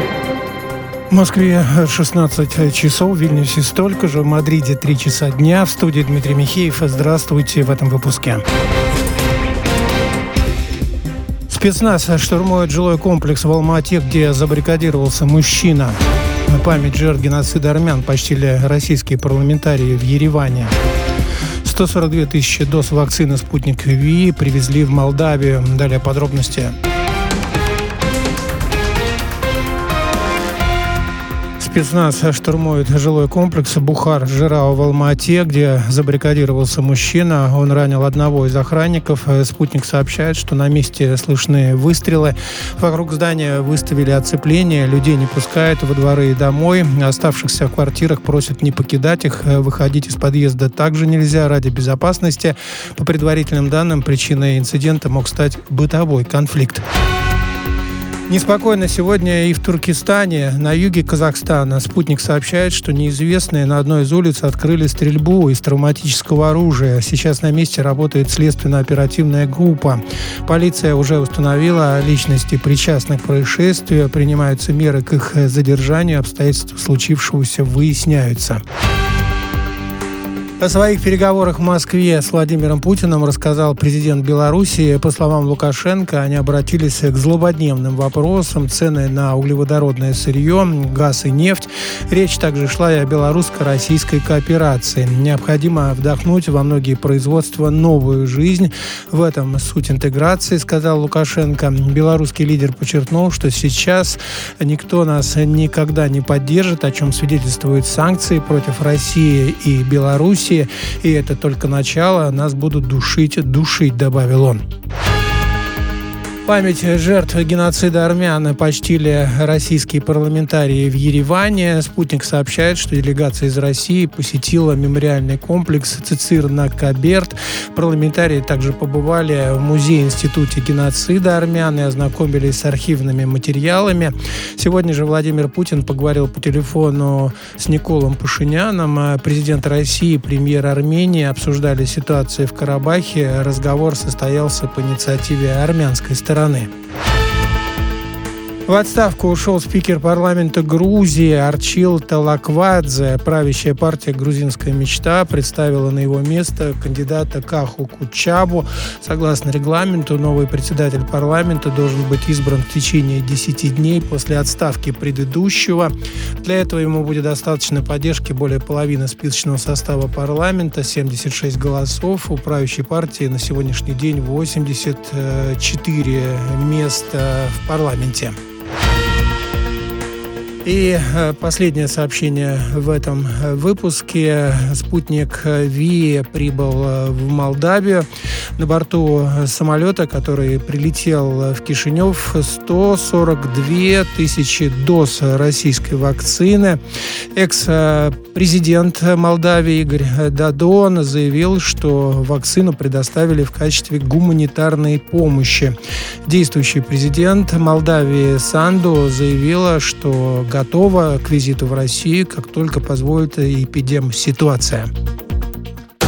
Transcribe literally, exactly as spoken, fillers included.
В Москве шестнадцать часов, в Вильнюсе столько же, в Мадриде три часа дня. В студии Дмитрий Михеев. Здравствуйте в этом выпуске. Спецназ штурмует жилой комплекс в Алма-Ате, где забаррикадировался мужчина. На память жертв геноцида армян почтили российские парламентарии в Ереване. сто сорок две тысячи доз вакцины «Спутник Ви» привезли в Молдавию. Далее подробности. Спецназ штурмует жилой комплекс Бухар-Жирау в Алма-Ате, где забаррикадировался мужчина. Он ранил одного из охранников. «Спутник» сообщает, что на месте слышны выстрелы. Вокруг здания выставили оцепление. Людей не пускают во дворы и домой. Оставшихся в квартирах просят не покидать их. Выходить из подъезда также нельзя ради безопасности. По предварительным данным, причиной инцидента мог стать бытовой конфликт. Неспокойно сегодня и в Туркестане, на юге Казахстана. «Спутник» сообщает, что неизвестные на одной из улиц открыли стрельбу из травматического оружия. Сейчас на месте работает следственно-оперативная группа. Полиция уже установила личности причастных к происшествию. Принимаются меры к их задержанию. Обстоятельства случившегося выясняются. О своих переговорах в Москве с Владимиром Путиным рассказал президент Беларуси. По словам Лукашенко, они обратились к злободневным вопросам: цены на углеводородное сырье, газ и нефть. Речь также шла и о белорусско-российской кооперации. Необходимо вдохнуть во многие производства новую жизнь. В этом суть интеграции, сказал Лукашенко. Белорусский лидер подчеркнул, что сейчас никто нас никогда не поддержит, о чем свидетельствуют санкции против России и Беларуси. И это только начало. Нас будут душить, душить, добавил он. Память жертв геноцида армян почтили российские парламентарии в Ереване. «Спутник» сообщает, что делегация из России посетила мемориальный комплекс Цицир-на-Каберт. Парламентарии также побывали в музее-институте геноцида армян и ознакомились с архивными материалами. Сегодня же Владимир Путин поговорил по телефону с Николом Пашиняном. Президент России и премьер Армении обсуждали ситуацию в Карабахе. Разговор состоялся по инициативе армянской стороны. В отставку ушел спикер парламента Грузии Арчил Талаквадзе. Правящая партия «Грузинская мечта» представила на его место кандидата Каху Кучабу. Согласно регламенту, новый председатель парламента должен быть избран в течение десяти дней после отставки предыдущего. Для этого ему будет достаточно поддержки более половины списочного состава парламента, семьдесят шесть голосов. У правящей партии на сегодняшний день восемьдесят четыре места в парламенте. И последнее сообщение в этом выпуске. «Спутник Ви» прибыл в Молдавию. На борту самолета, который прилетел в Кишинев, сто сорок две тысячи доз российской вакцины. Экс-президент Молдавии Игорь Додон заявил, что вакцину предоставили в качестве гуманитарной помощи. Действующий президент Молдавии Санду заявила, что готова к визиту в Россию, как только позволит эпидемситуация.